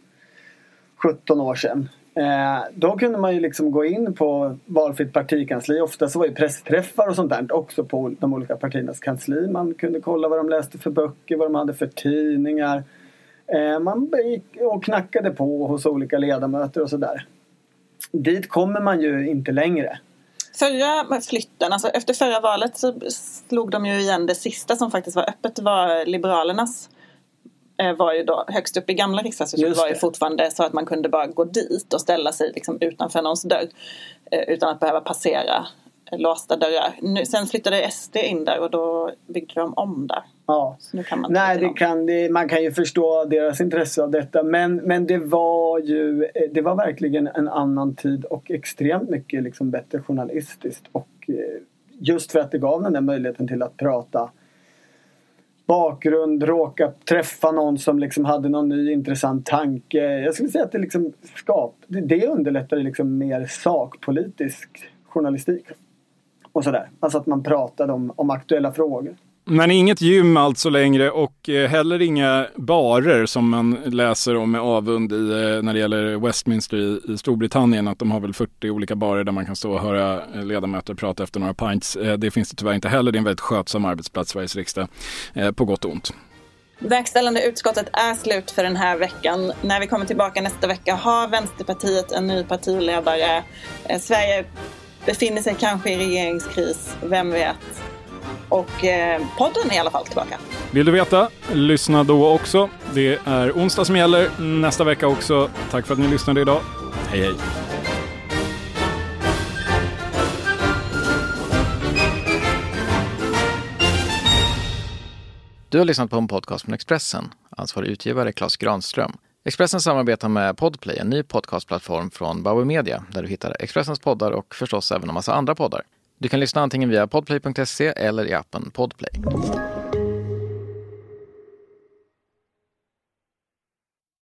17 år sedan. Då kunde man ju liksom gå in på valfritt partikansli. Ofta så var ju pressträffar och sånt där också på de olika partiernas kansli. Man kunde kolla vad de läste för böcker, vad de hade för tidningar. Man gick och knackade på hos olika ledamöter och sådär. Dit kommer man ju inte längre. Förra flytten, alltså efter förra valet så slog de ju igen det sista som faktiskt var öppet, var Liberalernas. Var ju då högst upp i gamla riksdagshuset, var ju fortfarande så att man kunde bara gå dit och ställa sig liksom utanför någons dörr utan att behöva passera låsta dörrar. Sen flyttade SD in där och då byggde de om där. Ja. Så nu kan man man kan ju förstå deras intresse av detta, men det var verkligen en annan tid och extremt mycket liksom bättre journalistiskt, och just för att det gav den där möjligheten till att prata bakgrund, råka träffa någon som liksom hade någon ny intressant tanke. Jag skulle säga att det liksom det underlättar liksom mer sakpolitisk journalistik och sådär. Alltså att man pratade om aktuella frågor. Men inget gym alltså längre, och heller inga barer som man läser om med avund när det gäller Westminster i Storbritannien, att de har väl 40 olika barer där man kan stå och höra ledamöter prata efter några pints. Det finns det tyvärr inte heller. Det är en väldigt skötsam arbetsplats, Sveriges riksdag, på gott och ont. Verkställande utskottet är slut för den här veckan. När vi kommer tillbaka nästa vecka har Vänsterpartiet en ny partiledare. Sverige befinner sig kanske i regeringskris, vem vet. Och podden är i alla fall tillbaka. Vill du veta? Lyssna då också. Det är onsdag som gäller nästa vecka också. Tack för att ni lyssnade idag. Hej hej. Du har lyssnat på en podcast från Expressen. Ansvarig utgivare Claes Granström. Expressen samarbetar med Podplay, en ny podcastplattform från Bauer Media, där du hittar Expressens poddar och förstås även en massa andra poddar. Du kan lyssna antingen via podplay.se eller i appen Podplay.